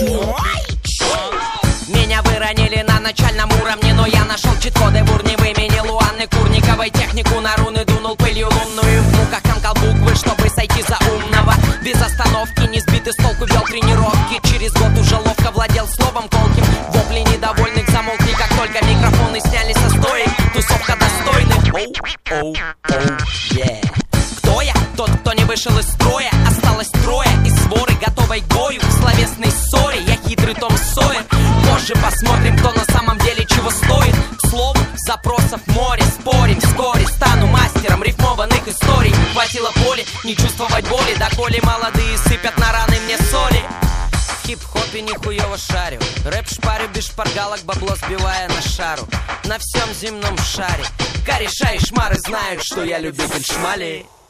Меня выронили на начальном уровне, но я нашел чит-коды в урне, выменил у Анны Курниковой технику на руны, дунул пылью лунную в муках, комкал буквы, чтобы сойти за умного. Без остановки, не сбитый с толку, вел тренировки. Через год уже ловко владел словом колким. Вопли недовольных замолкли, как только микрофоны сняли со стоек. Тусовка достойных. Оу, yeah. Кто я? Тот, кто не вышел из строя. Осталось трое из своры, готовой к бою, к словесной ссоре. Я хитрый Том Сойер. Позже посмотрим, кто на самом деле чего стоит. К слову, запросов море, спорим. Вскоре стану мастером рифмованных историй. Хватило поли, не чувствовать боли, доколе молодые сыпят на раны мне соли. В хип-хопе нихуево шарю, рэп шпарю без шпаргалок, бабло сбивая на шару. На всем земном шаре кореша и шмары знают, что я любитель шмали.